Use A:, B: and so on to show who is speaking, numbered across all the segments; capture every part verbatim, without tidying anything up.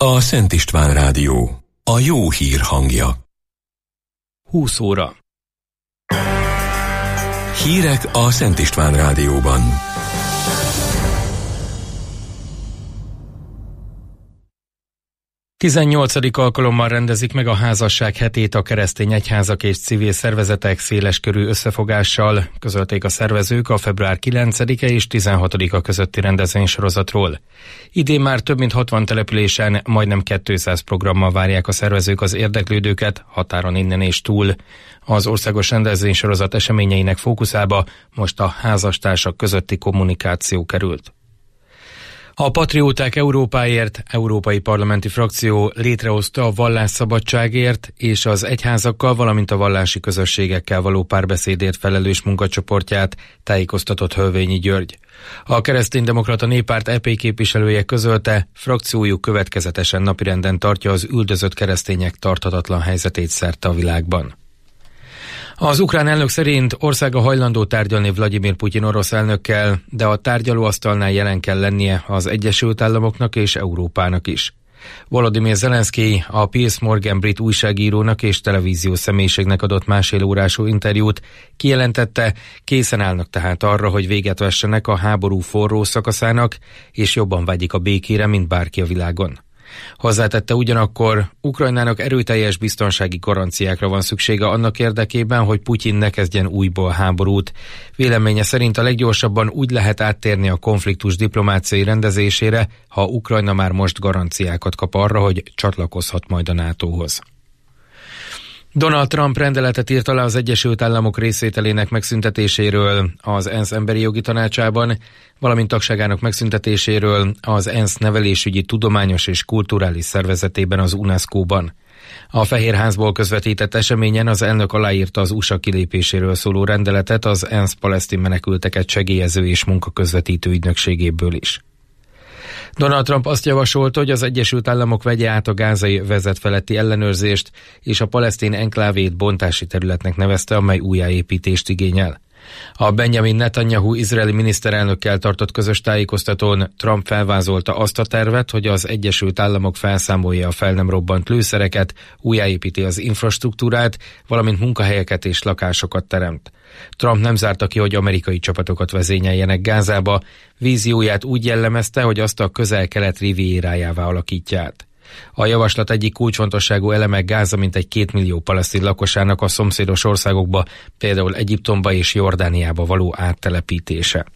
A: a Szent István Rádió, a jó hír hangja.
B: húsz óra.
A: Hírek a Szent István Rádióban.
B: tizennyolcadik alkalommal rendezik meg a házasság hetét a keresztény egyházak és civil szervezetek széleskörű összefogással, közölték a szervezők a február kilencedike és tizenhatodika közötti rendezvénysorozatról. Idén már több mint hatvan településen majdnem kétszáz programmal várják a szervezők az érdeklődőket, határon innen és túl. Az országos rendezvénysorozat eseményeinek fókuszába most a házastársak közötti kommunikáció került. A Patrióták Európáért európai parlamenti frakció létrehozta a vallásszabadságért és az egyházakkal, valamint a vallási közösségekkel való párbeszédért felelős munkacsoportját, tájékoztatott Hölvényi György. A Kereszténydemokrata Néppárt é pé képviselője közölte, frakciójuk következetesen napirenden tartja az üldözött keresztények tarthatatlan helyzetét szerte a világban. Az ukrán elnök szerint országa hajlandó tárgyalni Vladimir Putyin orosz elnökkel, de a tárgyalóasztalnál jelen kell lennie az Egyesült Államoknak és Európának is. Volodymyr Zelenszky a Piers Morgan brit újságírónak és televíziós személyiségnek adott másfél órású interjút, kijelentette, készen állnak tehát arra, hogy véget vessenek a háború forró szakaszának, és jobban vágyik a békére, mint bárki a világon. Hozzátette ugyanakkor, Ukrajnának erőteljes biztonsági garanciákra van szüksége annak érdekében, hogy Putyin ne kezdjen újból háborút. Véleménye szerint a leggyorsabban úgy lehet áttérni a konfliktus diplomáciai rendezésére, ha Ukrajna már most garanciákat kap arra, hogy csatlakozhat majd a nátóhoz. Donald Trump rendeletet írt alá az Egyesült Államok részvételének megszüntetéséről az ENSZ Emberi Jogi Tanácsában, valamint tagságának megszüntetéséről az ENSZ Nevelésügyi, Tudományos és Kulturális Szervezetében, az UNESCO-ban. A Fehérházból közvetített eseményen az elnök aláírta az u es á kilépéséről szóló rendeletet az ENSZ palesztin menekülteket segélyező és munkaközvetítő ügynökségéből is. Donald Trump azt javasolta, hogy az Egyesült Államok vegye át a gázai vezet feletti ellenőrzést, és a palesztin enklávét bontási területnek nevezte, amely újjáépítést igényel. A Benjamin Netanyahu izraeli miniszterelnökkel tartott közös tájékoztatón Trump felvázolta azt a tervet, hogy az Egyesült Államok felszámolja a fel nem robbant lőszereket, újjáépíti az infrastruktúrát, valamint munkahelyeket és lakásokat teremt. Trump nem zárta ki, hogy amerikai csapatokat vezényeljenek Gázába, vízióját úgy jellemezte, hogy azt a közel-kelet rivierájává alakítja át. A javaslat egyik kulcsfontosságú eleme Gáza mintegy két millió palesztin lakosának a szomszédos országokba, például Egyiptomba és Jordániába való áttelepítése.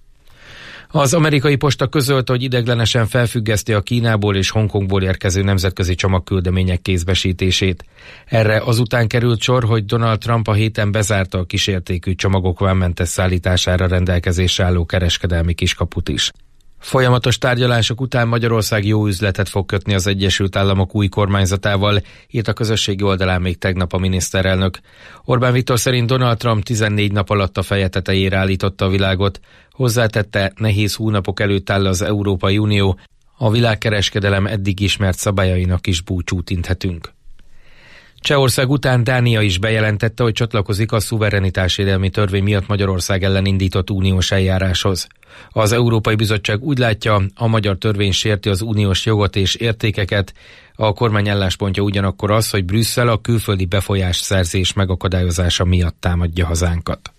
B: Az amerikai posta közölte, hogy ideiglenesen felfüggeszti a Kínából és Hongkongból érkező nemzetközi csomagküldemények kézbesítését. Erre azután került sor, hogy Donald Trump a héten bezárta a kísértékű csomagok vámmentes szállítására rendelkezésre álló kereskedelmi kiskaput is. Folyamatos tárgyalások után Magyarország jó üzletet fog kötni az Egyesült Államok új kormányzatával, írt a közösségi oldalán még tegnap a miniszterelnök. Orbán Viktor szerint Donald Trump tizennégy nap alatt a feje tetejére állította a világot. Hozzátette, nehéz hónapok előtt áll az Európai Unió, a világkereskedelem eddig ismert szabályainak is búcsút inthetünk. Csehország után Dánia is bejelentette, hogy csatlakozik a szuverenitásvédelmi törvény miatt Magyarország ellen indított uniós eljáráshoz. Az Európai Bizottság úgy látja, a magyar törvény sérti az uniós jogot és értékeket, a kormány álláspontja ugyanakkor az, hogy Brüsszel a külföldi befolyásszerzés megakadályozása miatt támadja hazánkat.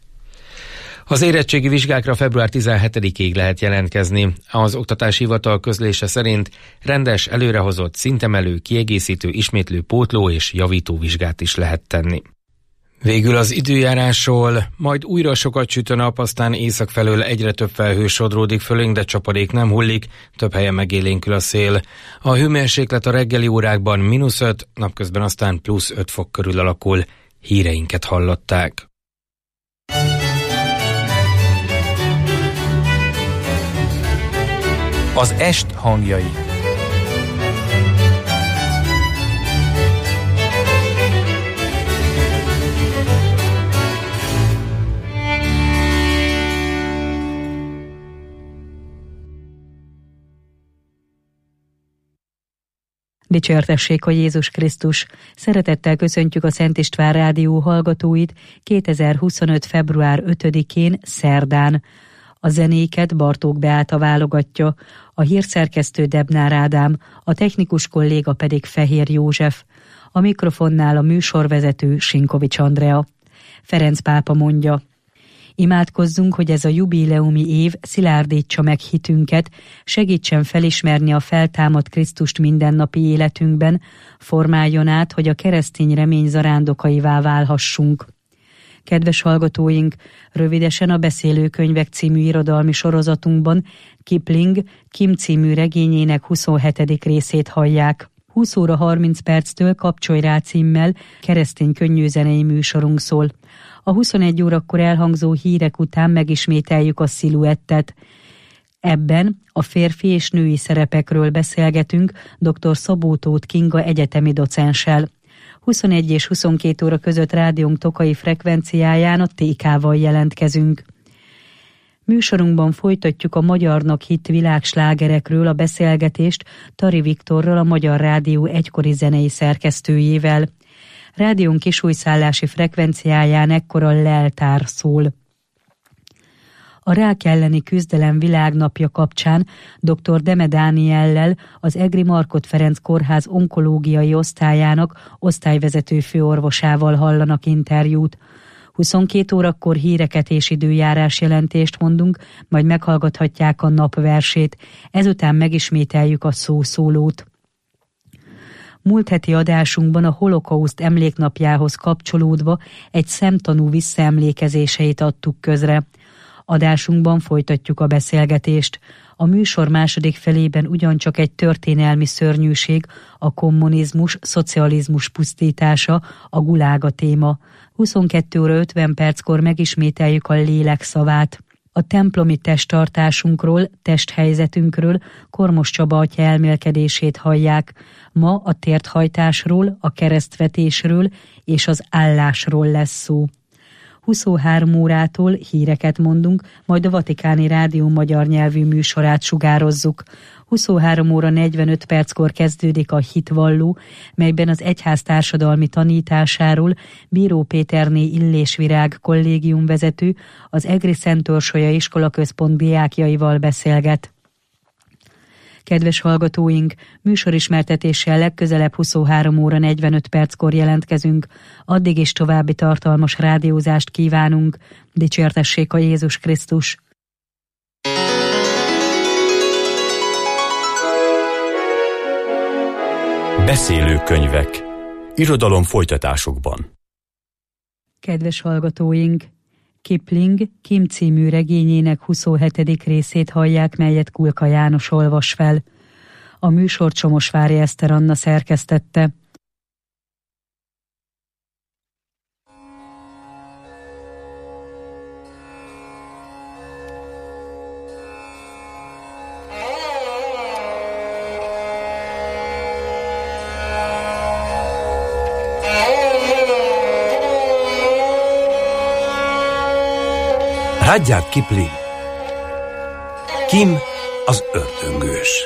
B: Az érettségi vizsgákra február tizenhetedikéig lehet jelentkezni. Az Oktatási Hivatal közlése szerint rendes, előrehozott, szintemelő, kiegészítő, ismétlő, pótló és javító vizsgát is lehet tenni. Végül az időjárásról, majd újra sokat süt a nap, aztán észak felől egyre több felhő sodródik fölénk, de csapadék nem hullik, több helyen megélénkül a szél. A hőmérséklet a reggeli órákban mínusz öt, napközben aztán plusz öt fok körül alakul. Híreinket hallották.
C: Az est hangjai.
D: Dicsértessék a Jézus Krisztus! Szeretettel köszöntjük a Szent István Rádió hallgatóit kétezer-huszonöt. február ötödikén, szerdán. A zenéket Bartók Beáta válogatja, a hírszerkesztő Debnár Ádám, a technikus kolléga pedig Fehér József, a mikrofonnál a műsorvezető Sinkovics Andrea. Ferenc pápa mondja: imádkozzunk, hogy ez a jubileumi év szilárdítsa meg hitünket, segítsen felismerni a feltámadt Krisztust mindennapi életünkben, formáljon át, hogy a keresztény remény zarándokaivá válhassunk. Kedves hallgatóink, rövidesen a Beszélőkönyvek című irodalmi sorozatunkban Kipling Kim című regényének huszonhetedik részét hallják. húsz óra harminc perctől Kapcsolj rá címmel keresztény könnyűzenei műsorunk szól. A huszonegy órakor elhangzó hírek után megismételjük a Sziluettet. Ebben a férfi és női szerepekről beszélgetünk dr. Szabó Tóth Kinga egyetemi docenssel. huszonegy és huszonkét óra között rádiónk tokai frekvenciáján a té ká-val jelentkezünk. Műsorunkban folytatjuk a magyarnak hitt világslágerekről a beszélgetést Tari Viktorral, a Magyar Rádió egykori zenei szerkesztőjével. Rádiónk kisújszállási frekvenciáján ekkor a leltár szól. A rák elleni küzdelem világnapja kapcsán dr. Deme Dániellel, az Egri Markhot Ferenc Kórház onkológiai osztályának osztályvezető főorvosával hallanak interjút. huszonkét órakor híreket és időjárás jelentést mondunk, majd meghallgathatják a napversét, ezután megismételjük a szószólót. Múlt heti adásunkban a holokauszt emléknapjához kapcsolódva egy szemtanú visszaemlékezéseit adtuk közre. Adásunkban folytatjuk a beszélgetést. A műsor második felében ugyancsak egy történelmi szörnyűség, a kommunizmus, szocializmus pusztítása, a gulág a téma. huszonkettő óra ötven perckor megismételjük a lélek szavát. A templomi testtartásunkról, testhelyzetünkről Kormos Csaba atya elmélkedését hallják. Ma a térthajtásról, a keresztvetésről és az állásról lesz szó. huszonhárom órától híreket mondunk, majd a Vatikáni Rádió magyar nyelvű műsorát sugározzuk. huszonhárom óra negyvenöt perckor kezdődik a Hitvalló, melyben az egyház társadalmi tanításáról Bíró Péterné Illésvirág kollégiumvezető az Egri Szent Orsolya Iskolaközpont diákjaival beszélget. Kedves hallgatóink, műsorismertetéssel legközelebb huszonhárom óra negyvenöt perckor jelentkezünk. Addig is további tartalmas rádiózást kívánunk. Dicsértessék a Jézus Krisztus!
A: Beszélőkönyvek. Irodalom folytatásokban.
D: Kedves hallgatóink! Kipling Kim című regényének huszonhetedik részét hallják, melyet Kulka János olvas fel. A műsort Somosvári Eszter Anna szerkesztette.
C: Rudyard Kipling. Kim az ördöngős.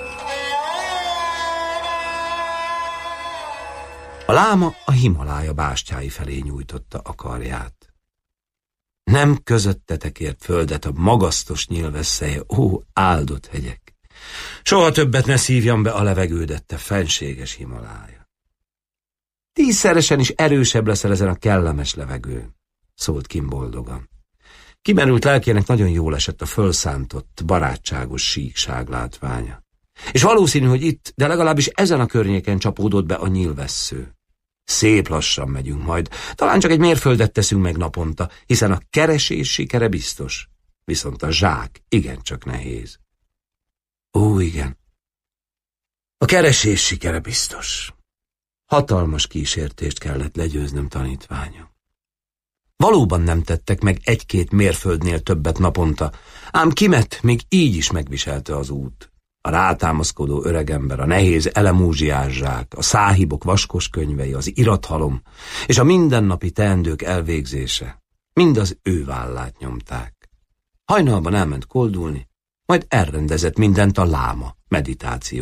C: A láma a Himalája bástyái felé nyújtotta a karját. Nem közöttetek ért földet a magasztos nyilvesszeje, ó, áldott hegyek! Soha többet ne szívjam be a levegődet, te fenséges Himalája. Tízszeresen is erősebb leszel ezen a kellemes levegőn, szólt Kim boldogan. Kimerült lelkének nagyon jól esett a fölszántott, barátságos síkság látványa. És valószínű, hogy itt, de legalábbis ezen a környéken csapódott be a nyílvessző. Szép lassan megyünk majd, talán csak egy mérföldet teszünk meg naponta, hiszen a keresés sikere biztos, viszont a zsák igencsak nehéz. Ó, igen, a keresés sikere biztos. Hatalmas kísértést kellett legyőznöm, tanítványom. Valóban nem tettek meg egy-két mérföldnél többet naponta, ám Kimet még így is megviselte az út. A rátámaszkodó öregember, a nehéz elemúzsiás zsák, a száhibok vaskos könyvei, az irathalom és a mindennapi teendők elvégzése mind az ő vállát nyomták. Hajnalban elment koldulni, majd elrendezett mindent a láma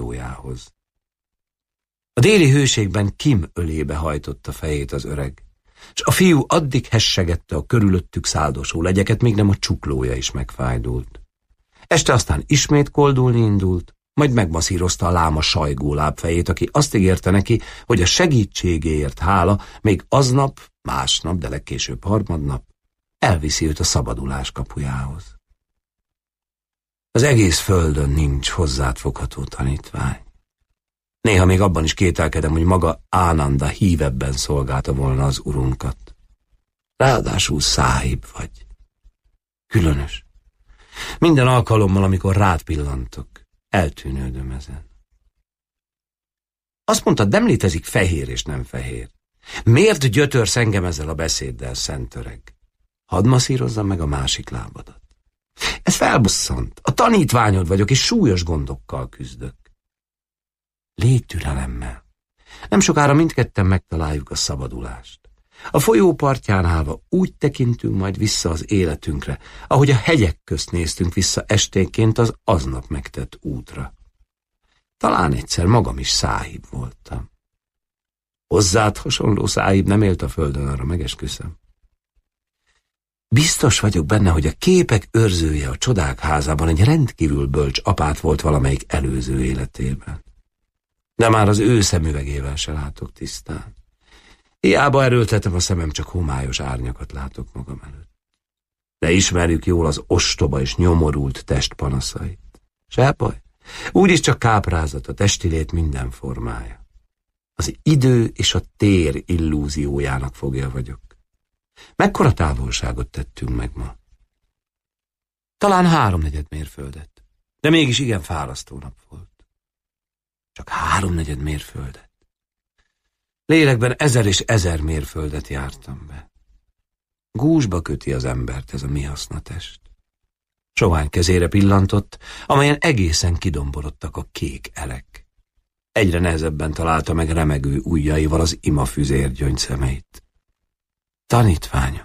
C: meditációjához. A déli hőségben Kim ölébe hajtotta fejét az öreg, és a fiú addig hessegette a körülöttük száldosó legyeket, míg nem a csuklója is megfájdult. Este aztán ismét koldulni indult, majd megmasszírozta a láma sajgó lábfejét, aki azt ígérte neki, hogy a segítségéért hála még aznap, másnap, de legkésőbb harmadnap elviszi őt a szabadulás kapujához. Az egész földön nincs hozzád fogható tanítvány. Néha még abban is kételkedem, hogy maga Ánanda hívebben szolgálta volna az urunkat. Ráadásul száhib vagy. Különös. Minden alkalommal, amikor rád pillantok, eltűnődöm ezen. Azt mondtad, nem létezik fehér és nem fehér. Miért gyötörsz engem ezzel a beszéddel, szent öreg? Hadd masszírozzam meg a másik lábadat. Ez felbosszant. A tanítványod vagyok, és súlyos gondokkal küzdök. Légy türelemmel. Nem sokára mindketten megtaláljuk a szabadulást. A folyó partján állva úgy tekintünk majd vissza az életünkre, ahogy a hegyek közt néztünk vissza esténként az aznap megtett útra. Talán egyszer magam is száhib voltam. Hozzád hasonló száhib nem élt a földön, arra megesküszöm. Biztos vagyok benne, hogy a képek őrzője a csodák házában egy rendkívül bölcs apát volt valamelyik előző életében. De már az ő szemüvegével se látok tisztán. Hiába erőltetem a szemem, csak homályos árnyakat látok magam előtt. De ismerjük jól az ostoba és nyomorult test panaszait. Se baj, úgyis csak káprázat a testi lét minden formája. Az idő és a tér illúziójának fogja vagyok. Mekkora távolságot tettünk meg ma? Talán háromnegyed mérföldet, de mégis igen fárasztó nap volt. Csak háromnegyed mérföldet. Lélekben ezer és ezer mérföldet jártam be. Gúzsba köti az embert ez a mi hasznatest. Sovány kezére pillantott, amelyen egészen kidomborodtak a kék elek. Egyre nehezebben találta meg remegő ujjaival az imafüzér gyöngyszemeit. Tanítványom,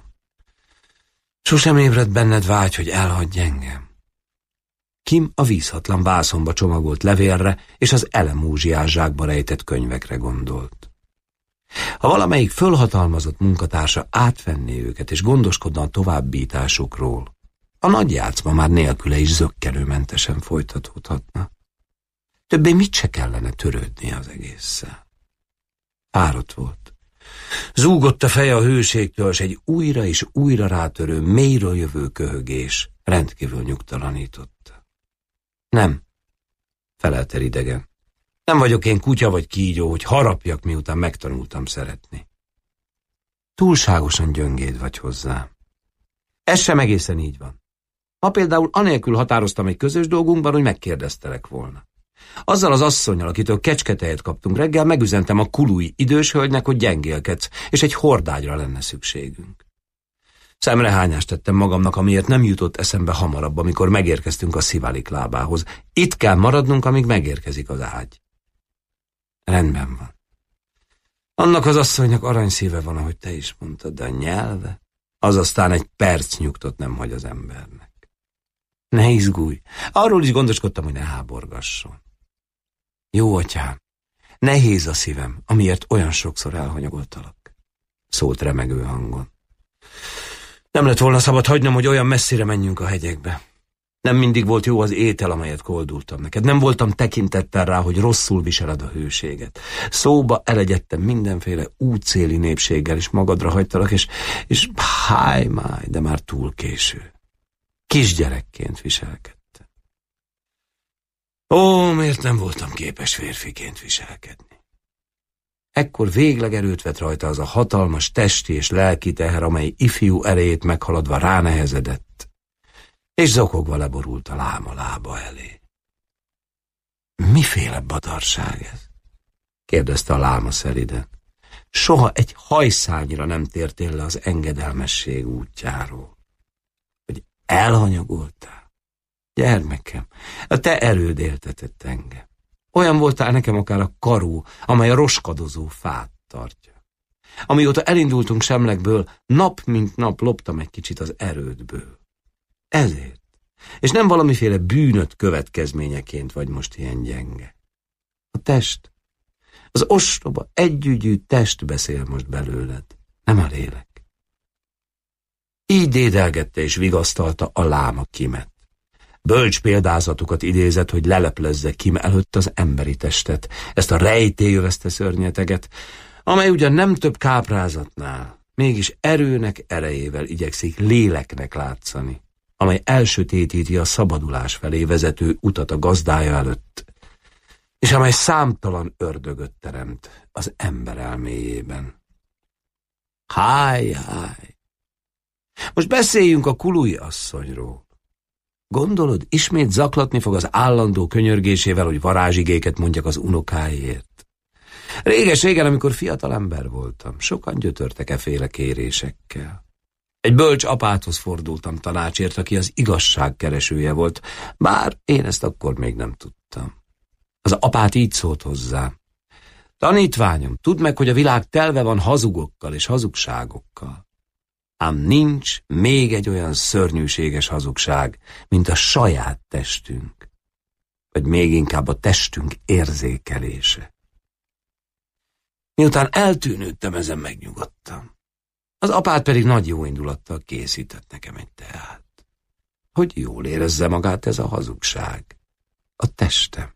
C: sosem ébredt benned vágy, hogy elhagyj engem. Kim a vízhatlan vászonba csomagolt levélre és az elemúzsiás zsákba rejtett könyvekre gondolt. Ha valamelyik fölhatalmazott munkatársa átvenné őket és gondoskodna a továbbításukról, a nagy játszma már nélküle is zökkenőmentesen folytatódhatna. Többé mit se kellene törődnie az egésszel. Fáradt volt. Zúgott a feje a hőségtől, s egy újra és újra rátörő, mélyről jövő köhögés rendkívül nyugtalanította. Nem, felelte idegen. Nem vagyok én kutya vagy kígyó, hogy harapjak, miután megtanultam szeretni. Túlságosan gyöngéd vagy hozzám. Ez sem egészen így van. Ma például anélkül határoztam egy közös dolgunkban, hogy megkérdeztelek volna. Azzal az asszonnyal, akitől kecsketejet kaptunk reggel, megüzentem a kului idős hölgynek, hogy gyengélkedsz, és egy hordágyra lenne szükségünk. Szemrehányást tettem magamnak, amiért nem jutott eszembe hamarabb, amikor megérkeztünk a Szivalik lábához. Itt kell maradnunk, amíg megérkezik az ágy. Rendben van. Annak az asszonynak aranyszíve van, ahogy te is mondtad, de a nyelve, az aztán egy perc nyugtot nem hagy az embernek. Ne izgulj, arról is gondoskodtam, hogy ne háborgasson. Jó atyám, nehéz a szívem, amiért olyan sokszor elhanyagoltalak, szólt remegő hangon. Nem lett volna szabad hagynom, hogy olyan messzire menjünk a hegyekbe. Nem mindig volt jó az étel, amelyet koldultam neked. Nem voltam tekintettel rá, hogy rosszul viseled a hőséget. Szóba elegyedtem mindenféle útszéli népséggel, és magadra hagytalak, és, és háj máj, de már túl késő. Kisgyerekként viselkedtem. Ó, miért nem voltam képes férfiként viselkedni? Ekkor végleg erőt vett rajta az a hatalmas testi és lelki teher, amely ifjú erejét meghaladva ránehezedett, és zokogva leborult a láma lába elé. Miféle badarság ez? kérdezte a láma szeliden. Soha egy hajszányra nem tértél le az engedelmesség útjáról. Hogy elhanyagoltál? Gyermekem, a te erőd éltetett engem. Olyan voltál nekem akár a karó, amely a roskadozó fát tartja. Amióta elindultunk Semlekből, nap mint nap loptam egy kicsit az erődből. Ezért. És nem valamiféle bűnöt következményeként vagy most ilyen gyenge. A test, az ostoba, együgyű test beszél most belőled. nem a lélek. Így dédelgette és vigasztalta a láma Kimet. Bölcs példázatokat idézett, hogy leleplezze Kim előtt az emberi testet, ezt a rejtélyövezte szörnyeteget, amely ugyan nem több káprázatnál, mégis erőnek erejével igyekszik léleknek látszani, amely elsötétíti a szabadulás felé vezető utat a gazdája előtt, és amely számtalan ördögöt teremt az ember elméjében. Háj, háj! Most beszéljünk a Kului asszonyról. Gondolod, ismét zaklatni fog az állandó könyörgésével, hogy varázsigéket mondjak az unokáiért? Réges-régen, amikor fiatal ember voltam, sokan gyötörtek e féle kérésekkel. Egy bölcs apáthoz fordultam tanácsért, aki az igazság keresője volt, bár én ezt akkor még nem tudtam. Az apát így szólt hozzám: tanítványom, tudd meg, hogy a világ telve van hazugokkal és hazugságokkal. Ám nincs még egy olyan szörnyűséges hazugság, mint a saját testünk, vagy még inkább a testünk érzékelése. Miután eltűnődtem, ezen megnyugodtam. Az apát pedig nagy jóindulattal készített nekem egy teát, hogy jól érezze magát ez a hazugság, a testem.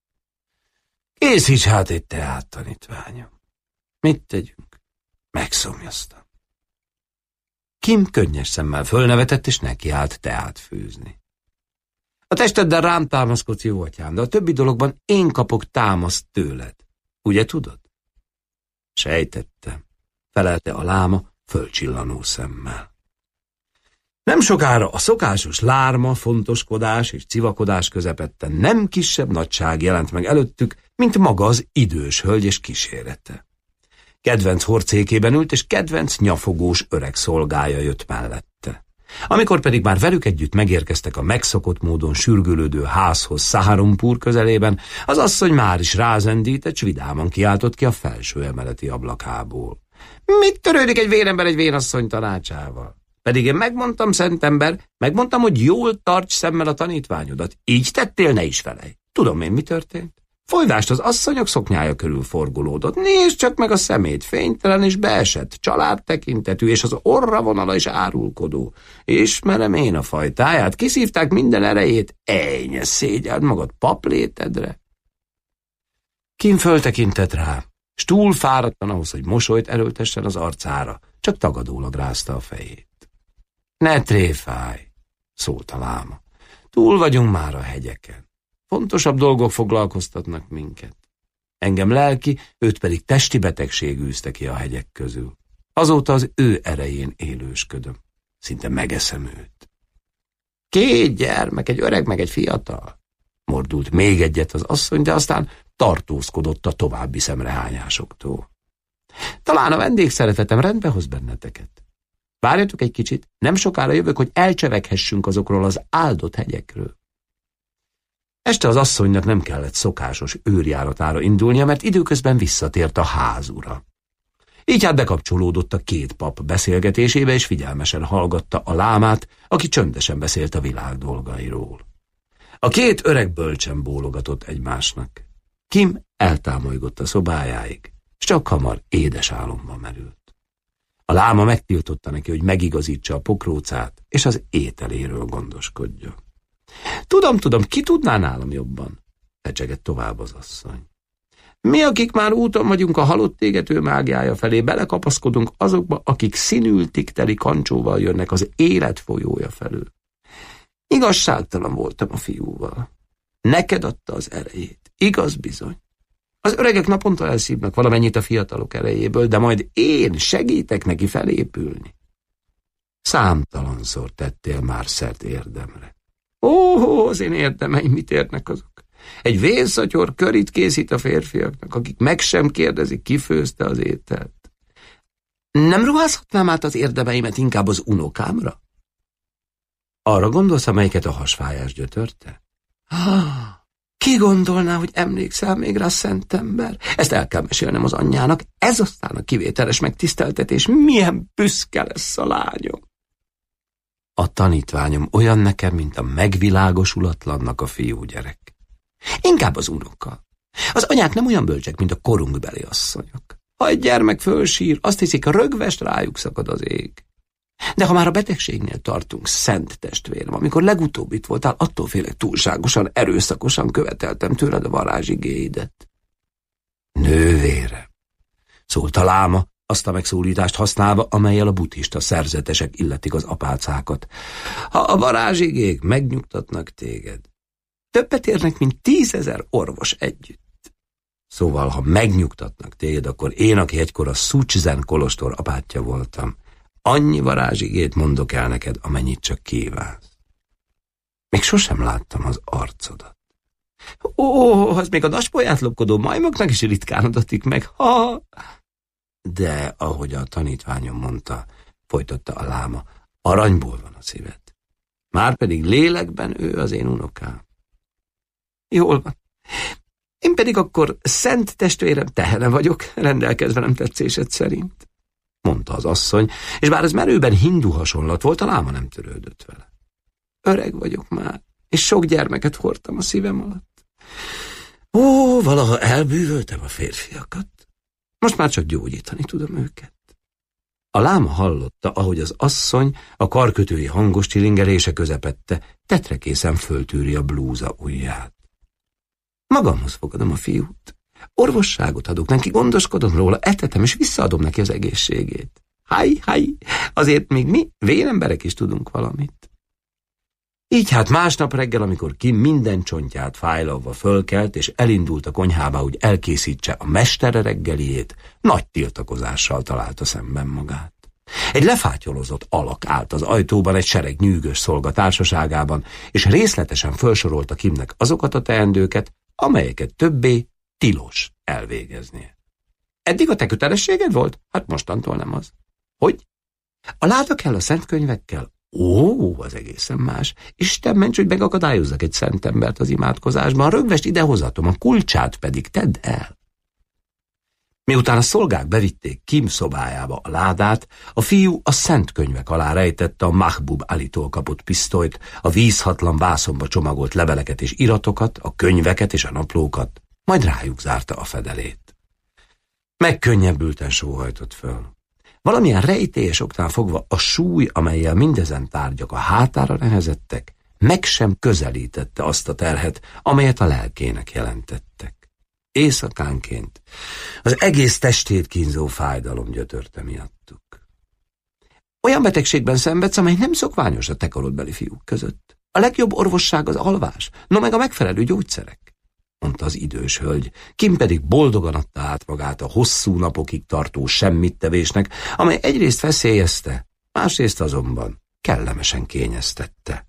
C: Készíts hát egy teát, tanítványom. Mit tegyünk? Megszomjaztam. Kim könnyes szemmel fölnevetett, és nekiállt teát főzni. A testeddel rám támaszkodsz, jó atyám, de a többi dologban én kapok támaszt tőled. Ugye tudod? Sejtettem, felelte a láma fölcsillanó szemmel. Nem sokára a szokásos lárma, fontoskodás és civakodás közepette nem kisebb nagyság jelent meg előttük, mint maga az idős hölgy és kísérete. Kedvenc horcékében ült, és kedvenc nyafogós öreg szolgája jött mellette. Amikor pedig már velük együtt megérkeztek a megszokott módon sürgülődő házhoz Szaharumpur közelében, az asszony már is rázendített, s vidáman kiáltott ki a felső emeleti ablakából. Mit törődik egy vénember egy vénasszony tanácsával? Pedig én megmondtam, szentember, megmondtam, hogy jól tarts szemmel a tanítványodat. Így tettél, ne is felej. Tudom én, mi történt? Folyvást az asszonyok szoknyája körül forgolódott. Nézd csak meg a szemét, fénytelen és beesett, család tekintetű, és az orra vonala is árulkodó. Ismerem én a fajtáját, kiszívták minden erejét, ejnye, szégyeld magad paplétedre. Kim föltekintett rá, s túl fáradtan ahhoz, hogy mosolyt erőltessen az arcára, csak tagadólag rázta a fejét. Ne tréfálj, szólt a láma. Túl vagyunk már a hegyeken. Fontosabb dolgok foglalkoztatnak minket. Engem lelki, őt pedig testi betegség űzte ki a hegyek közül. Azóta az ő erején élősködöm. Szinte megeszem őt. Két gyermek, egy öreg meg egy fiatal. Mordult még egyet az asszony, de aztán tartózkodott a további szemrehányásoktól. Talán a vendégszeretetem rendbe hoz benneteket. Várjatok egy kicsit, nem sokára jövök, hogy elcseveghessünk azokról az áldott hegyekről. Este az asszonynak nem kellett szokásos őrjáratára indulnia, mert időközben visszatért a házura. Így hát bekapcsolódott a két pap beszélgetésébe, és figyelmesen hallgatta a lámát, aki csöndesen beszélt a világ dolgairól. A két öreg bölcsen bólogatott egymásnak. Kim eltámolygott a szobájáig, s csak hamar édes álomba merült. A láma megtiltotta neki, hogy megigazítsa a pokrócát, és az ételéről gondoskodjon. Tudom, tudom, ki tudná nálam jobban? Fecsegett tovább az asszony. Mi, akik már úton vagyunk a halott égető mágiája felé, belekapaszkodunk azokba, akik színültig teli kancsóval jönnek az élet folyója felől. Igazságtalan voltam a fiúval. Neked adta az erejét, igaz bizony. Az öregek naponta elszívnak valamennyit a fiatalok erejéből, de majd én segítek neki felépülni. Számtalanszor tettél már szert érdemre. Ó, az én érdemeim mit érnek azok? Egy vénszatyor körit készít a férfiaknak, akik meg sem kérdezik, ki főzte az ételt. Nem ruházhatnám át az érdemeimet inkább az unokámra? Arra gondolsz, amelyiket a hasfájás gyötörte? Ah, ki gondolná, hogy emlékszel még rá, szentember? Ezt el kell mesélnem az anyjának, ez aztán a kivételes megtiszteltetés, milyen büszke lesz a lányom. A tanítványom olyan nekem, mint a megvilágosulatlannak a fiúgyerek. Inkább az unoka. Az anyák nem olyan bölcsek, mint a korunkbeli asszonyok. Ha egy gyermek fölsír, azt hiszik, a rögvest rájuk szakad az ég. De ha már a betegségnél tartunk, szent testvérem, amikor legutóbb itt voltál, attól félek túlságosan, erőszakosan követeltem tőled a varázsigéidet. Nővérem, szólt a láma, azt a megszólítást használva, amellyel a buddhista szerzetesek illetik az apácákat. Ha a varázsigék megnyugtatnak téged, többet érnek, mint tízezer orvos együtt. Szóval, ha megnyugtatnak téged, akkor én, aki egykor a Szuczen kolostor apátja voltam, annyi varázsigét mondok el neked, amennyit csak kívánsz. Még sosem láttam az arcodat. Ó, az még a naspolyát lopkodó majmoknak is ritkán adatik meg, ha... De, ahogy a tanítványom mondta, folytatta a láma, aranyból van a szíved. Márpedig lélekben ő az én unokám. Jól van. Én pedig akkor szent testvérem tehene vagyok, rendelkezve nem tetszésed szerint, mondta az asszony, és bár ez merőben hindu hasonlat volt, a láma nem törődött vele. Öreg vagyok már, és sok gyermeket hordtam a szívem alatt. Ó, valaha elbűvöltem a férfiakat. Most már csak gyógyítani tudom őket. A láma hallotta, ahogy az asszony a karkötői hangos csilingelése közepette tetrekészen föltűri a blúza ujját. Magamhoz fogadom a fiút. Orvosságot adok neki, gondoskodom róla, etetem, és visszaadom neki az egészségét. Háj, háj, azért még mi, vénemberek is tudunk valamit. Így hát másnap reggel, amikor Kim minden csontját fájlalva fölkelt, és elindult a konyhába, hogy elkészítse a mestere reggeliét, nagy tiltakozással találta szemben magát. Egy lefátyolozott alak állt az ajtóban egy sereg nyűgös szolga társaságában, és részletesen felsorolta Kimnek azokat a teendőket, amelyeket többé tilos elvégeznie. Eddig a te kötelességed volt? Hát mostantól nem az. Hogy? A láda kell a szent könyvekkel? Ó, az egészen más. Isten ments, hogy megakadályozzak egy szent embert az imádkozásban, a rögvest idehozatom, a kulcsát pedig tedd el. Miután a szolgák bevitték Kim szobájába a ládát, a fiú a szent könyvek alá rejtette a Mahbub Alitól kapott pisztolyt, a vízhatlan vászonba csomagolt leveleket és iratokat, a könyveket és a naplókat, majd rájuk zárta a fedelét. Megkönnyebbülten sóhajtott föl. Valamilyen rejtélyes oknál fogva a súly, amellyel mindezen tárgyak a hátára nehezettek, meg sem közelítette azt a terhet, amelyet a lelkének jelentettek. Éjszakánként az egész testét kínzó fájdalom gyötörte miattuk. Olyan betegségben szenvedsz, amely nem szokványos a te korodbeli fiúk között. A legjobb orvosság az alvás, no meg a megfelelő gyógyszerek, mondta az idős hölgy. Kim pedig boldogan adta át magát a hosszú napokig tartó semmittevésnek, amely egyrészt feszélyezte, másrészt azonban kellemesen kényeztette.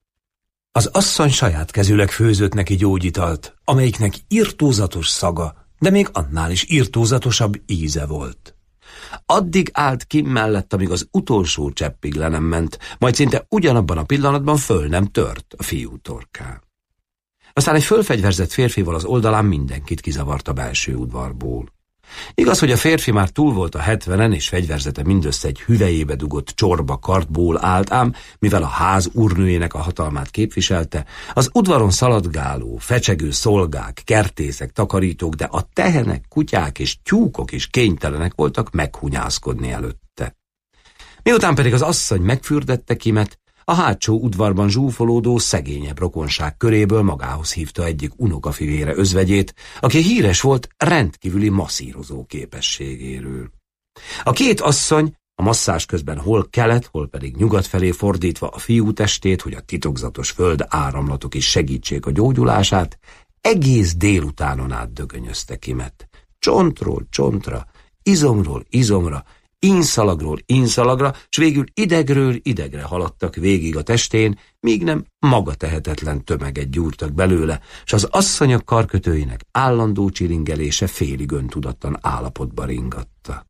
C: Az asszony saját kezűleg főzött neki gyógyitalt, amelyiknek irtózatos szaga, de még annál is irtózatosabb íze volt. Addig állt Kim mellett, amíg az utolsó cseppig le nem ment, majd szinte ugyanabban a pillanatban föl nem tört a fiú torkán. Aztán egy fölfegyverzett férfival az oldalán mindenkit kizavart a belső udvarból. Igaz, hogy a férfi már túl volt a hetvenen, és fegyverzete mindössze egy hüvelyébe dugott csorba kartból állt, ám mivel a ház úrnőjének a hatalmát képviselte, az udvaron szaladgáló, fecsegő szolgák, kertészek, takarítók, de a tehenek, kutyák és tyúkok is kénytelenek voltak meghunyászkodni előtte. Miután pedig az asszony megfürdette Kimet, a hátsó udvarban zsúfolódó szegényebb rokonság köréből magához hívta egyik unokafivére özvegyét, aki híres volt rendkívüli masszírozó képességéről. A két asszony a masszázs közben hol kelet, hol pedig nyugat felé fordítva a fiú testét, hogy a titokzatos föld áramlatok is segítsék a gyógyulását, egész délutánon át dögönyözte Kimet. Csontról csontra, izomról izomra, ínszalagról ínszalagra, s végül idegről idegre haladtak végig a testén, míg nem maga tehetetlen tömeget gyúrtak belőle, s az asszonyok karkötőinek állandó csilingelése félig öntudatlan állapotba ringatta.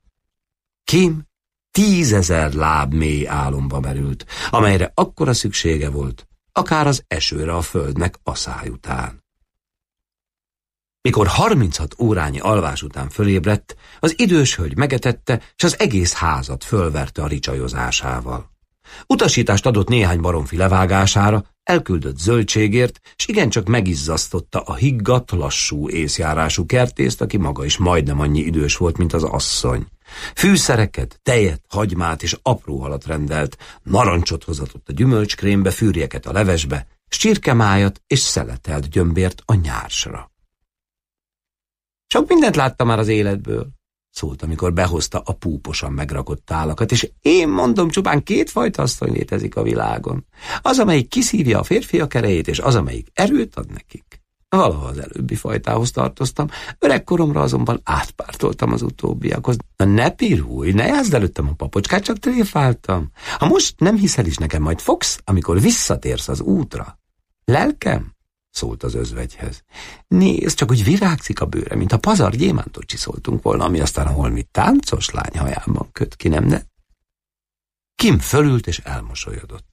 C: Kim tízezer láb mély álomba merült, amelyre akkora szüksége volt, akár az esőre a földnek aszály után. Mikor harminchat órányi alvás után fölébredt, az idős hölgy megetette, s az egész házat fölverte a ricsajozásával. Utasítást adott néhány baromfi levágására, elküldött zöldségért, s igencsak megizzasztotta a higgadt, lassú észjárású kertészt, aki maga is majdnem annyi idős volt, mint az asszony. Fűszereket, tejet, hagymát és apró halat rendelt, narancsot hozatott a gyümölcskrémbe, fűrjeket a levesbe, s csirkemájat és szeletelt gyömbért a nyársra. Sok mindent láttam már az életből, szólt, amikor behozta a púposan megrakott tálakat, és én mondom, csupán kétfajta asszony létezik a világon. Az, amelyik kiszívja a férfiak erejét, és az, amelyik erőt ad nekik. Valaha az előbbi fajtához tartoztam, öregkoromra azonban átpártoltam az utóbbiakhoz. Na ne pirulj, ne jázd előttem a papocskát, csak tréfáltam. Ha most nem hiszel is nekem, majd fogsz, amikor visszatérsz az útra. Lelkem? Szólt az özvegyhez. Nézd, csak úgy virágzik a bőre, mintha pazar gyémántot csiszoltunk volna, ami aztán a holmi táncos lány hajában köt ki, nem ne? Kim fölült és elmosolyodott.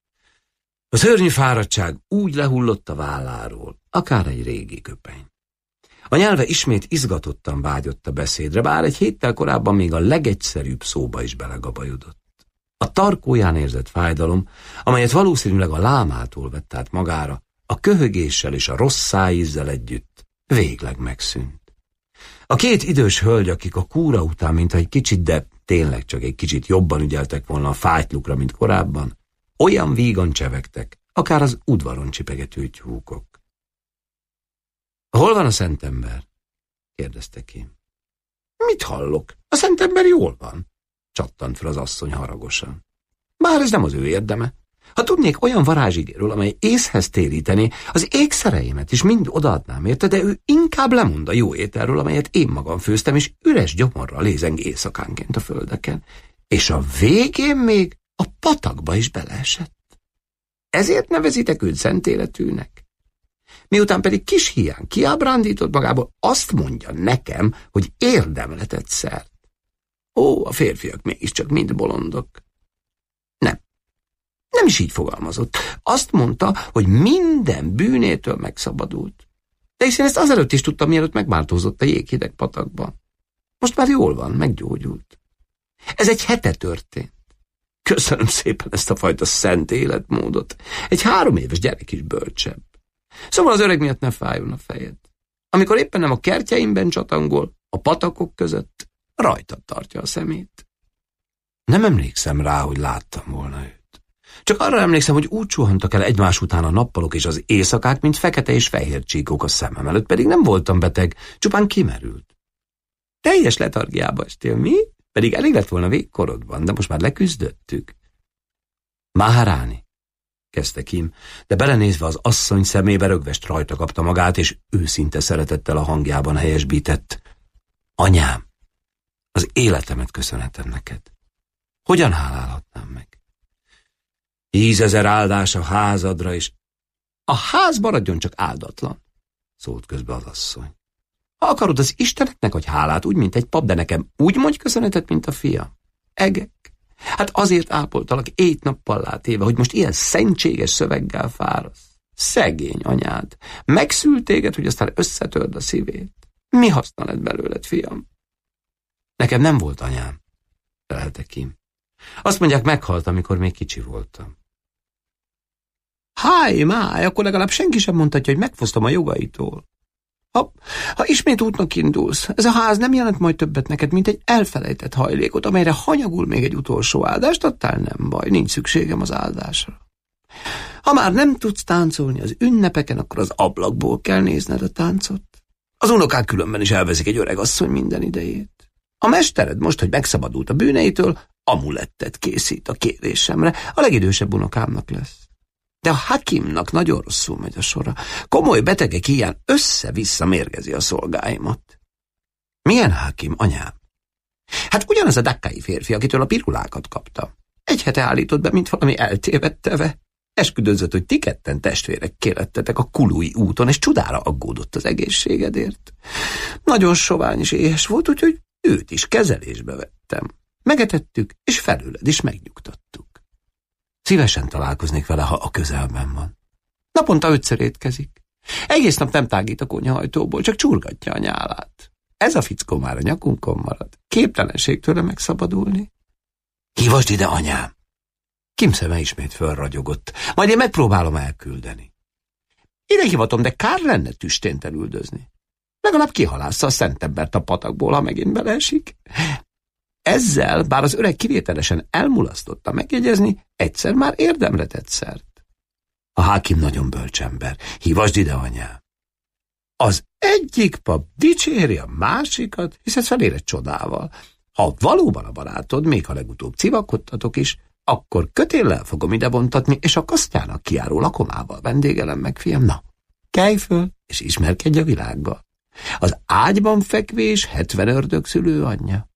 C: A szörnyű fáradtság úgy lehullott a válláról, akár egy régi köpeny. A nyelve ismét izgatottan vágyott a beszédre, bár egy héttel korábban még a legegyszerűbb szóba is belegabajodott. A tarkóján érzett fájdalom, amelyet valószínűleg a lámától vett át magára, a köhögéssel és a rossz szájízzel együtt végleg megszűnt. A két idős hölgy, akik a kúra után, mintha egy kicsit, de tényleg csak egy kicsit jobban ügyeltek volna a fátylukra, mint korábban, olyan vígan csevegtek, akár az udvaron csipegető tyúkok. Hol van a szentember? Kérdezte Kim. Mit hallok? A szentember jól van, csattant fel az asszony haragosan. Bár ez nem az ő érdeme. Ha tudnék olyan varázsigéről, amely észhez térítené, az ékszereimet is mind odaadnám érte, de ő inkább lemond a jó ételről, amelyet én magam főztem, és üres gyomorral lézeng éjszakánként a földeken. És a végén még a patakba is beleesett. Ezért nevezitek őt szent életűnek? Miután pedig kis hián kiábrándított magából, azt mondja nekem, hogy érdemletet szert. Ó, a férfiak mégiscsak mind bolondok. Nem. Nem is így fogalmazott. Azt mondta, hogy minden bűnétől megszabadult. De hiszen ezt azelőtt is tudtam, mielőtt megmártózott a jéghideg patakban. Most már jól van, meggyógyult. Ez egy hete történt. Köszönöm szépen ezt a fajta szent életmódot. Egy három éves gyerek is bölcsebb. Szóval az öreg miatt ne fájjon a fejed. Amikor éppen nem a kertjeimben csatangol, a patakok között, rajtad tartja a szemét. Nem emlékszem rá, hogy láttam volna őt. Csak arra emlékszem, hogy úgy suhantak el egymás után a nappalok és az éjszakák, mint fekete és fehér csíkok a szemem előtt, pedig nem voltam beteg, csupán kimerült. Teljes letargiába estél, mi? Pedig elég lett volna végkorodban, de most már leküzdöttük. Maharani, kezdte Kim, de belenézve az asszony szemébe rögvest rajta kapta magát, és őszinte szeretettel a hangjában helyesbített. Anyám, az életemet köszönhetem neked. Hogyan hálálhatnám meg? Tízezer áldás a házadra, és a ház maradjon csak áldatlan, szólt közbe az asszony. Ha akarod, az Isteneknek adj hálát, úgy, mint egy pap, de nekem úgy mondj köszönetet, mint a fiam. Egek. Hát azért ápoltalak éjt-nappal látéve, hogy most ilyen szentséges szöveggel fárasz. Szegény anyád. Megszült téged, hogy aztán összetörd a szívét. Mi haszna lett belőled, fiam? Nekem nem volt anyám, felelte Kim. Azt mondják, meghalt, amikor még kicsi voltam. Háj, máj, akkor legalább senki sem mondhatja, hogy megfosztom a jogaitól. Ha, ha ismét útnak indulsz, ez a ház nem jelent majd többet neked, mint egy elfelejtett hajlékot, amelyre hanyagul még egy utolsó áldást adtál, nem baj, nincs szükségem az áldásra. Ha már nem tudsz táncolni az ünnepeken, akkor az ablakból kell nézned a táncot. Az unokák különben is elveszik egy öreg asszony minden idejét. A mestered most, hogy megszabadult a bűneitől, amulettet készít a kérésemre, a legidősebb unokámnak lesz. De a Hakimnak nagyon rosszul megy a sora. Komoly betegek ilyen össze-vissza mérgezi a szolgáimat. Milyen Hakim, anyám? Hát ugyanaz a dakkai férfi, akitől a pirulákat kapta. Egy hete állított be, mint valami eltévedt teve. Esküdözött, hogy ti ketten testvérek kélettetek a Kului úton, és csodára aggódott az egészségedért. Nagyon sovány és éhes volt, úgyhogy őt is kezelésbe vettem. Megetettük, és felőled is megnyugtattuk. Szívesen találkoznék vele, ha a közelben van. Naponta ötször étkezik. Egész nap nem tágít a konyhajtóból, csak csurgatja a nyálát. Ez a fickó már a nyakunkon marad. Képtelenség tőle megszabadulni. Hívasd ide, anyám! Kim szeme ismét fölragyogott. Majd én megpróbálom elküldeni. Ide hivatom, de kár lenne tüstént elüldözni. Legalább kihalásza a szentembert a patakból, ha megint beleesik. Ezzel, bár az öreg kivételesen elmulasztotta megjegyezni, egyszer már érdemre tett szert. A hákim nagyon bölcs ember. Hívasd ide, anyám. Az egyik pap dicséri a másikat, hisz ez felére csodával. Ha valóban a barátod, még ha legutóbb civakodtatok is, akkor kötéllel fogom ide bontatni, és a kasztyának kijáró lakomával vendégelem meg, fiam. Na, kelj föl, és ismerkedj a világgal. Az ágyban fekvés hetven ördögszülő anyja.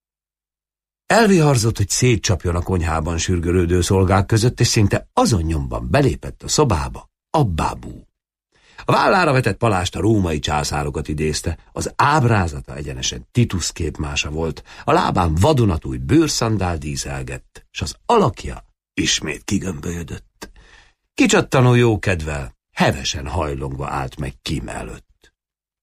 C: Elviharzott, hogy szétcsapjon a konyhában sürgölődő szolgák között, és szinte azon nyomban belépett a szobába a bábú. A vállára vetett palást a római császárokat idézte, az ábrázata egyenesen Titus képmása volt, a lábán vadonatúj bőrszandál díszelgett, s az alakja ismét kigömbölyödött. Kicsattanó jókedvel, hevesen hajlongva állt meg Kim előtt.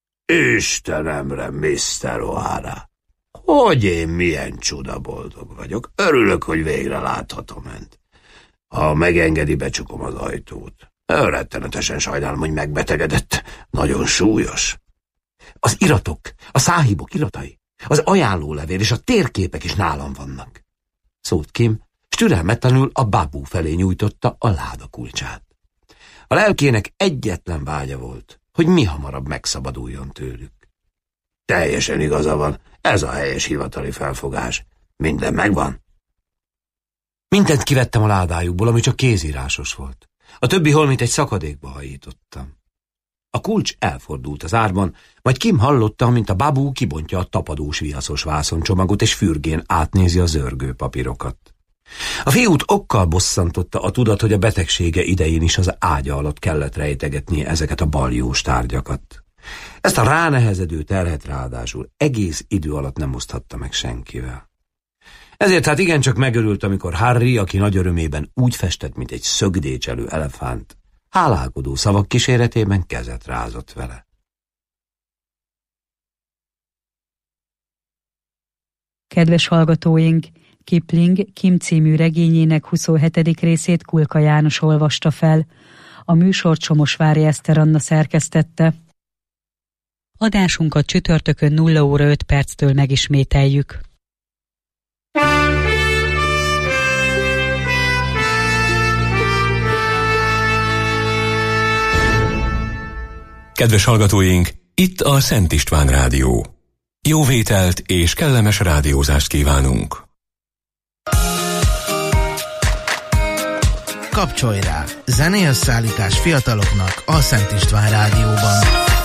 C: Istenemre, miszter O'Hara! Hogy én milyen csuda boldog vagyok. Örülök, hogy végre láthatom önt. Ha megengedi, becsukom az ajtót. Rettenetesen sajnálom, hogy megbetegedett. Nagyon súlyos. Az iratok, a száhibok iratai, az ajánlólevél és a térképek is nálam vannak. Szólt Kim, s türelmetlenül a bábú felé nyújtotta a láda kulcsát. A lelkének egyetlen vágya volt, hogy mi hamarabb megszabaduljon tőlük. Teljesen igaza van, ez a helyes hivatali felfogás. Minden megvan? Mindent kivettem a ládájukból, ami csak kézírásos volt. A többi holmit egy szakadékba hajítottam. A kulcs elfordult az árban, majd Kim hallotta, mint a babú kibontja a tapadós viaszos vászoncsomagot, és fürgén átnézi a zörgő papírokat. A fiút okkal bosszantotta a tudat, hogy a betegsége idején is az ágya alatt kellett rejtegetnie ezeket a baljós tárgyakat. Ezt a ránehezedő terhet ráadásul egész idő alatt nem oszthatta meg senkivel. Ezért hát igencsak megörült, amikor Harry, aki nagy örömében úgy festett, mint egy szögdécselő elefánt, hálálkodó szavak kíséretében kezet rázott vele.
D: Kedves hallgatóink, Kipling Kim című regényének huszonhetedik részét Kulka János olvasta fel. A műsort Somosvári Eszter Anna szerkesztette. Adásunkat csütörtökön nulla óra öt perctől megismételjük.
A: Kedves hallgatóink, itt a Szent István Rádió. Jó vételt és kellemes rádiózást kívánunk.
E: Kapcsolj rá! Zenélyösszállítás fiataloknak a Szent István Rádióban.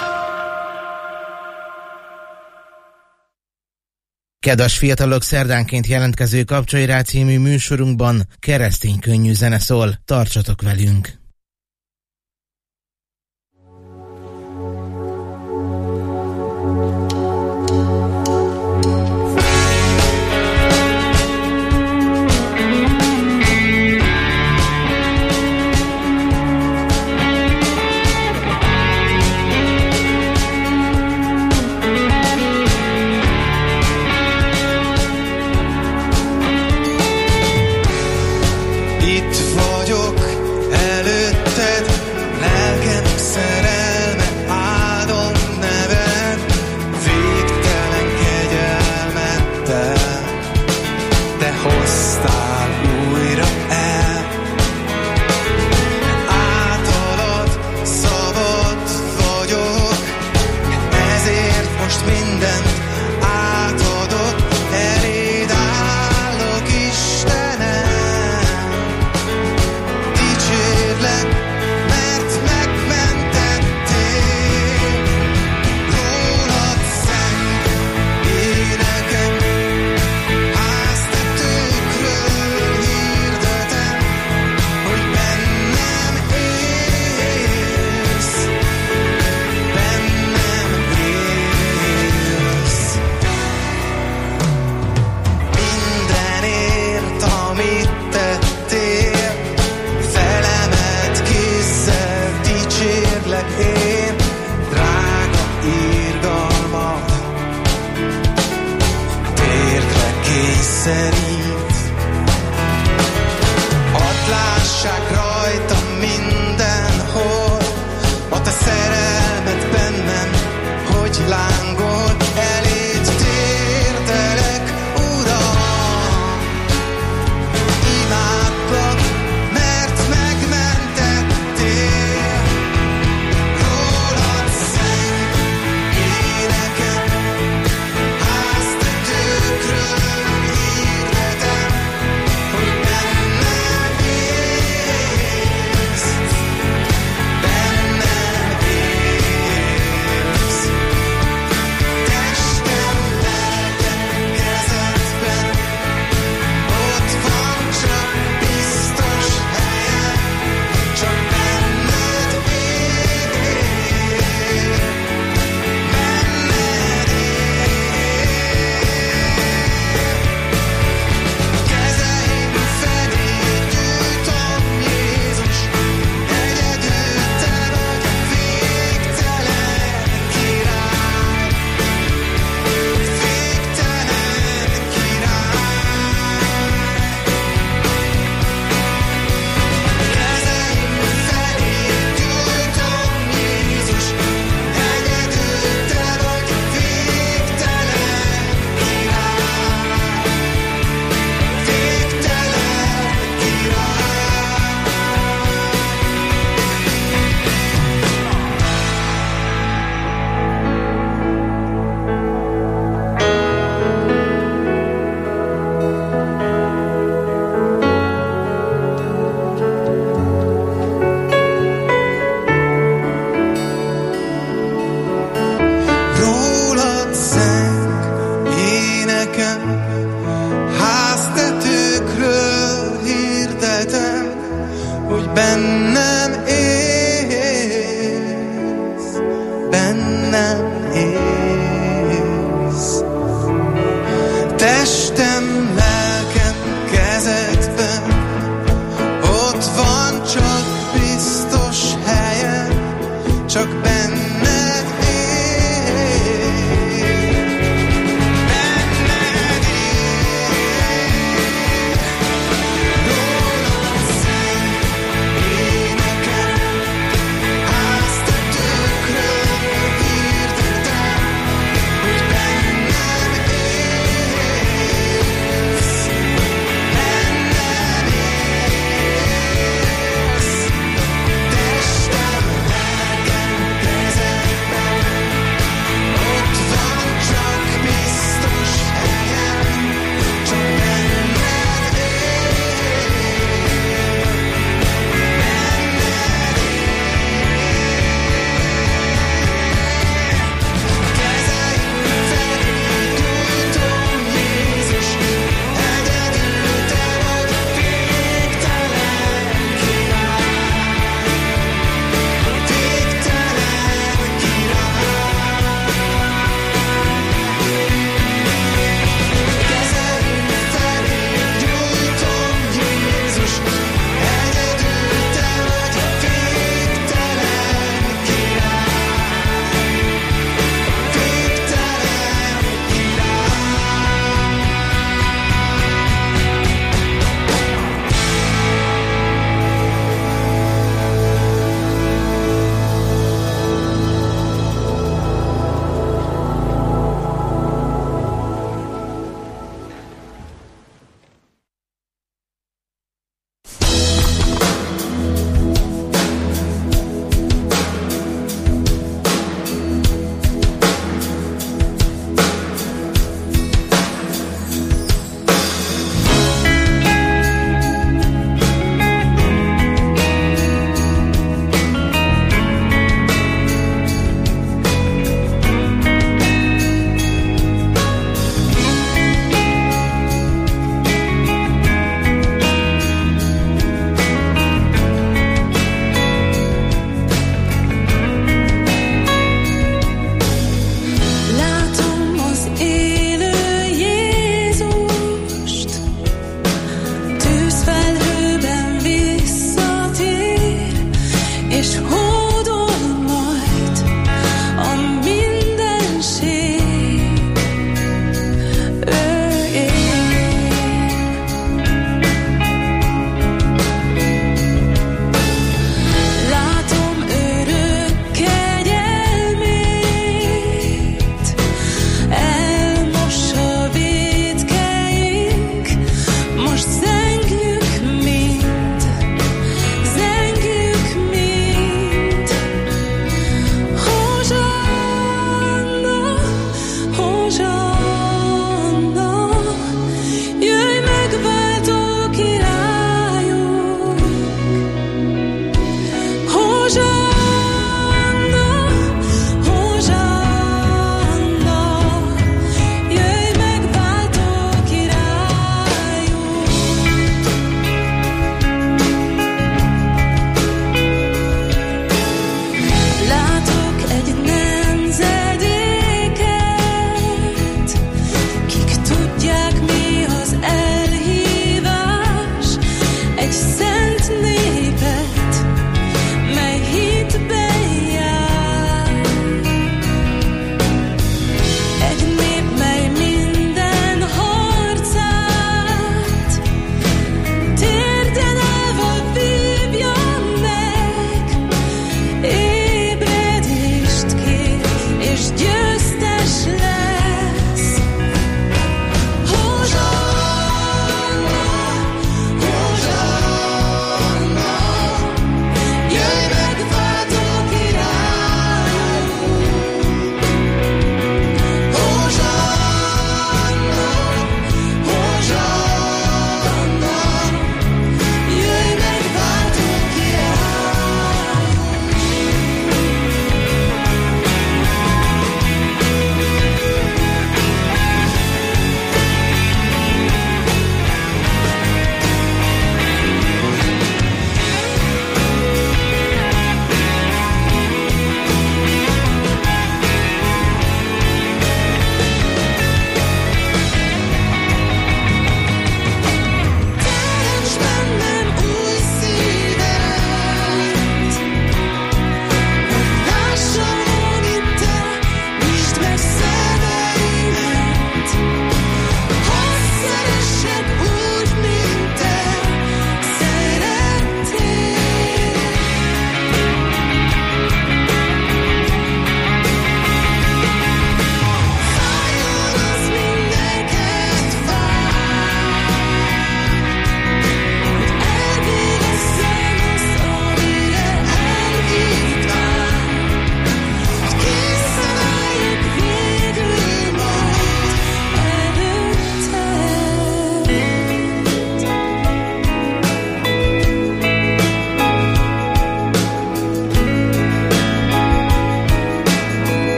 E: Kedves fiatalok, szerdánként jelentkező Kapcsolj rá című műsorunkban keresztény könnyű zene szól. Tartsatok velünk!
F: A bennem élsz, bennem élsz. Testem, lelkem kezedben, ott van csak biztos helyen, csak benned
G: Zengjük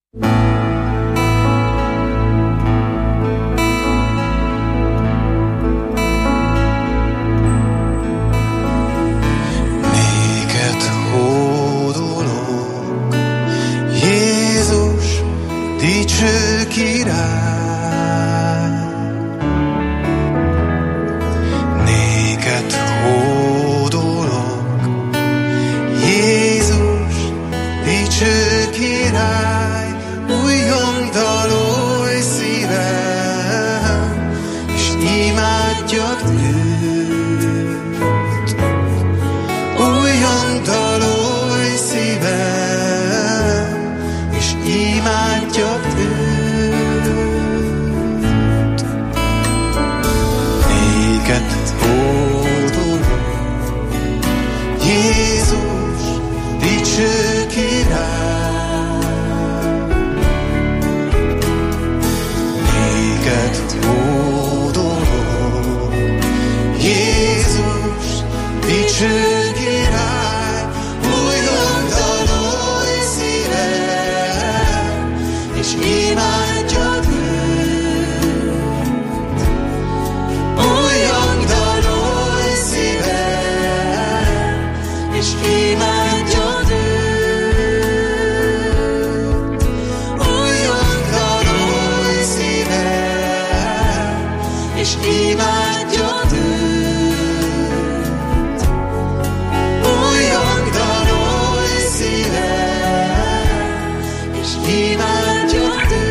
F: Néked hódolok, Jézus, dicső király. Néked hódolok, Jézus, dicső király. Újjon dalolj szívem, és imádjad őt. Újjon dalolj szívem, és imádjad őt. Néked hódolok, Jézus, dicső király. Hódolok, Jézus, dicső király. Újjon dalolj szívem, és imádjad őt. Újjon dalolj szívem, és imádjad őt. Újjon dalolj szívem, és imádjad őt. Újjon dalolj szívem, és imádjad őt.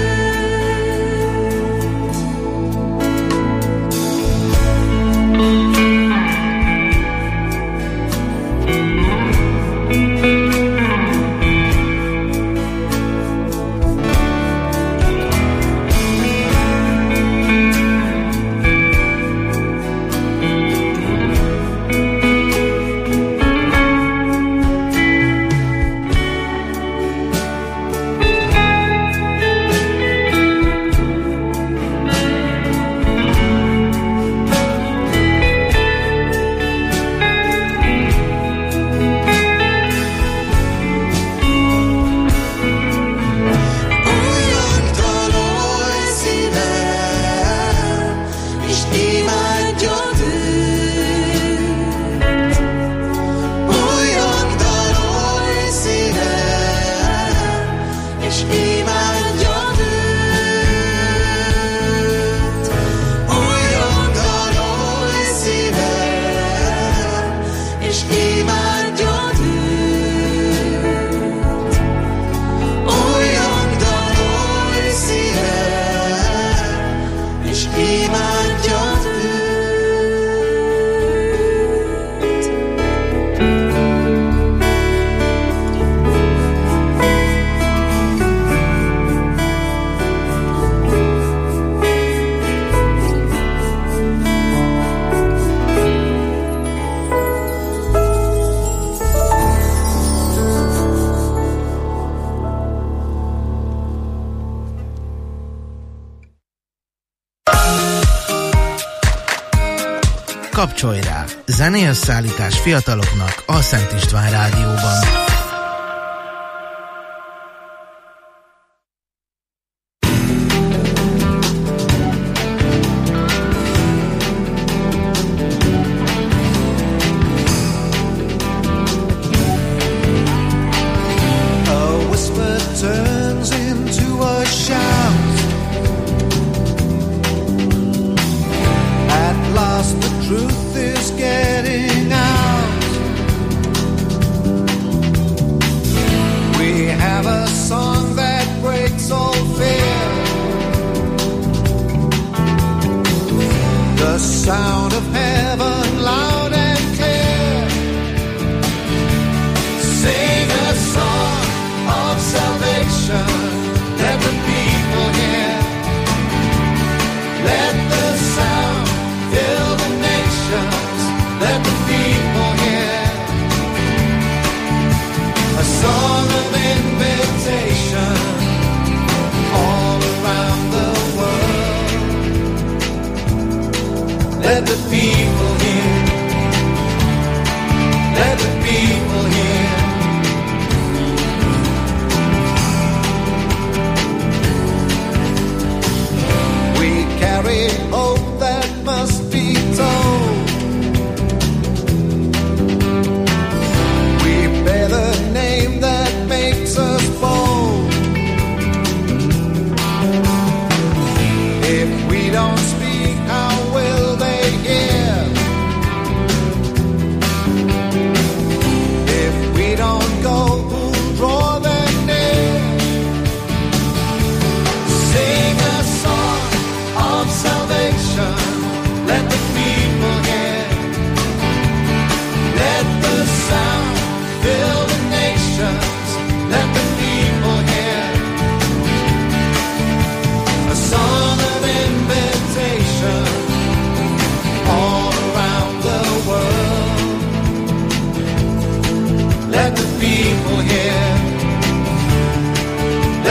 E: Kapcsolj rá! Zenéösszállítás fiataloknak a Szent István Rádióban.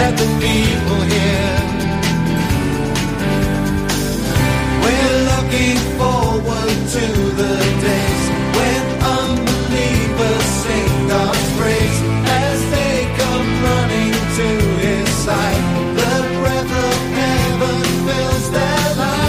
F: at the people here. We're looking forward to the days when unbelievers sing God's praise as they come running to His side. The breath of heaven fills their lives.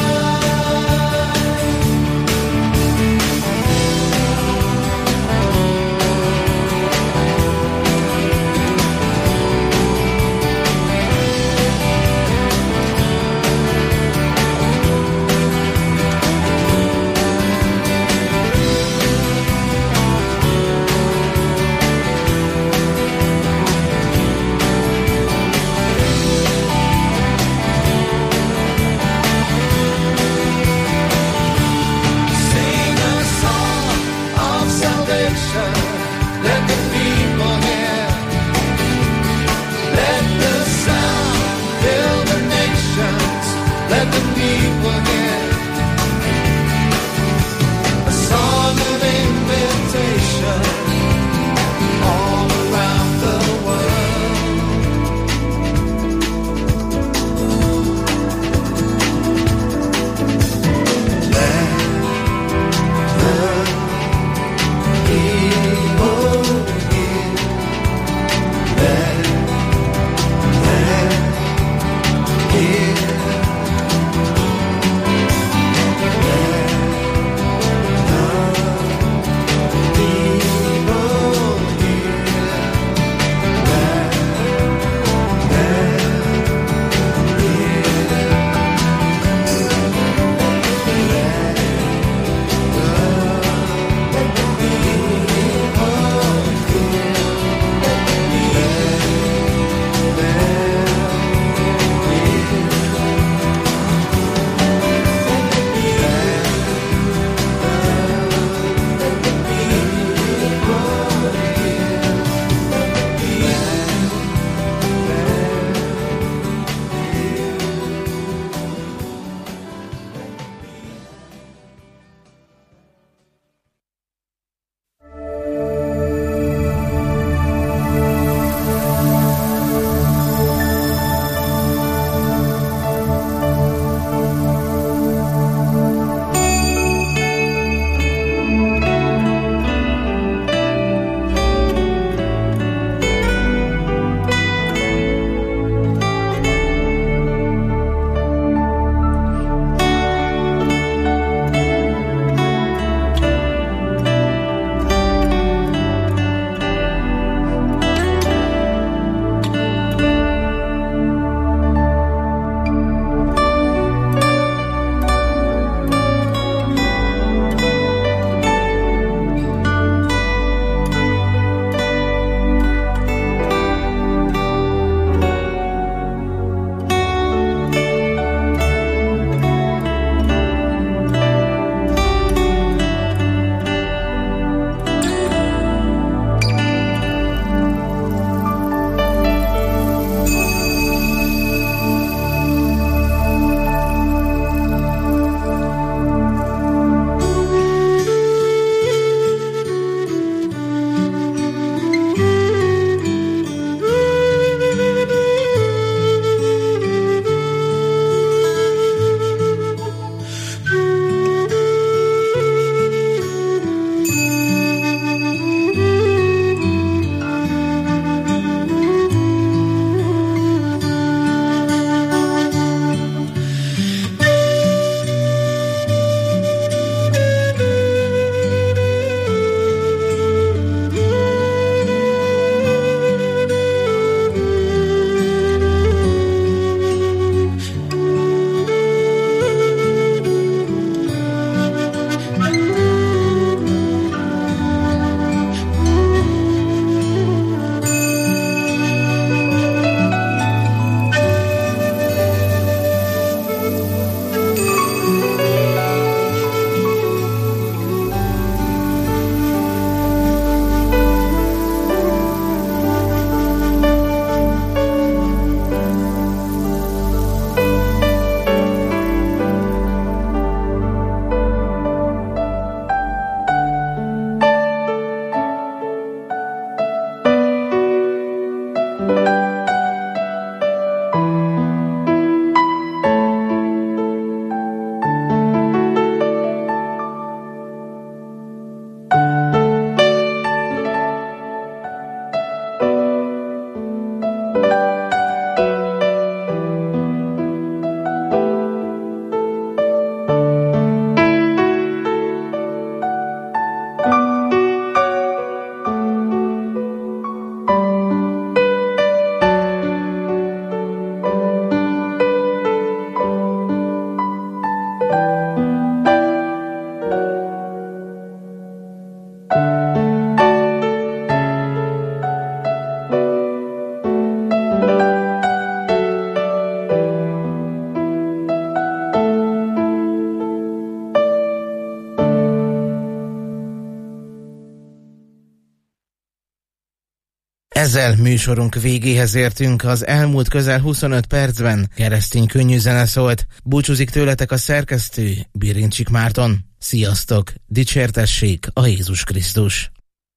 E: Ezzel műsorunk végéhez értünk, az elmúlt közel huszonöt percben keresztény könnyű zene szólt. Búcsúzik tőletek a szerkesztő, Birincsik Márton. Sziasztok, dicsértessék a Jézus Krisztus!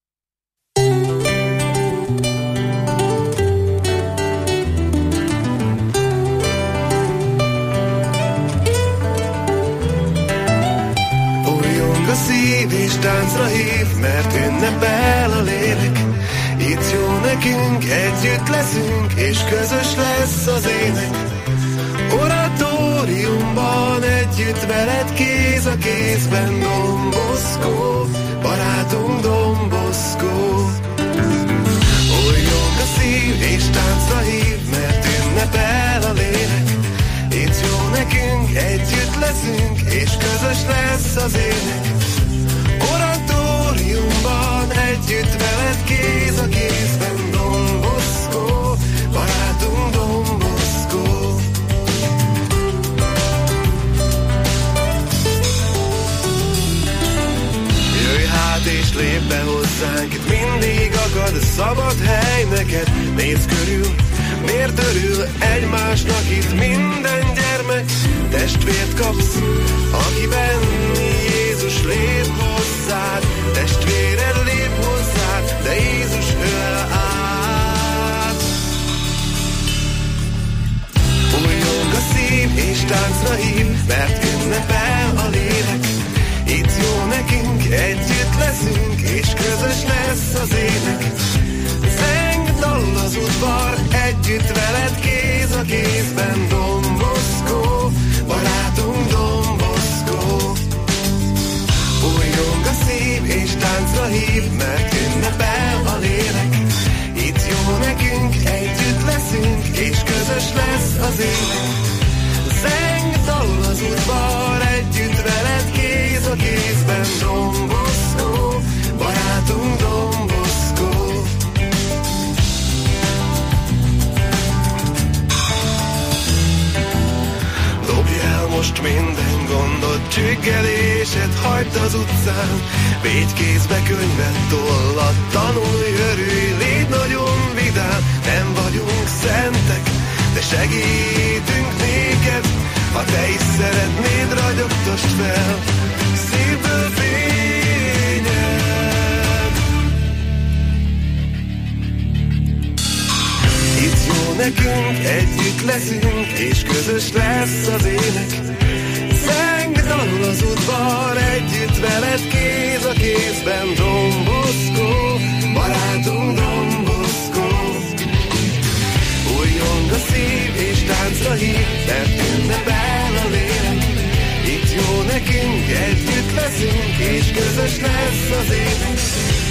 F: Újjong a szív és táncra hív, mert ünnepel a lélek. Itt jó nekünk, együtt leszünk, és közös lesz az ének. Oratóriumban együtt veled kéz a kézben, Don Bosco, barátunk Don Bosco. Újjong a szív és táncra hív, mert ünnepel a lélek. Itt jó nekünk, együtt leszünk, és közös lesz az ének. Oratóriumban együtt veled kéz a kézben, Don Bosco, barátunk Don Bosco. Jöjj hát és lépj be hozzánk, itt mindig akad szabad hely neked. Nézz körül, miért örül egymásnak itt minden gyermek? Testvért kapsz, akiben Jézus lép hozzád. Testvéred lép hozzád, de Jézus öl át. Újjong a szív és táncra hív, mert ünnepel a lélek. Itt jó nekünk, együtt leszünk, és közös lesz az ének. Zeng dal az udvar, együtt veled kéz a kézben, Don Bosco, barátunk Don Bosco. Újjong a szív és táncra hív, mert ünnepel a lélek. Itt jó nekünk, együtt leszünk, és közös lesz az ének. Zeng dal az udvar, együtt veled kéz a kézben, Don Bosco, barátunk Don Bosco. Dobj el most minden gondot, csüggelésed hagyd az utcán. Végy kézbe könyvet, tollat, tanulj, örülj, légy nagyon vidám. Nem vagyunk szentek, de segítünk néked. Ha te is szeretnéd, ragyogtasd fel szívből fényed. Itt jó nekünk, együtt leszünk, és közös lesz az ének. Zeng dal az udvar, együtt veled kéz a kézben, Don Bosco, barátunk Don Bosco. Újjong a szív és táncra hív, mert ünnepel a lélek. Itt jó nekünk, együtt leszünk, és közös lesz az ének.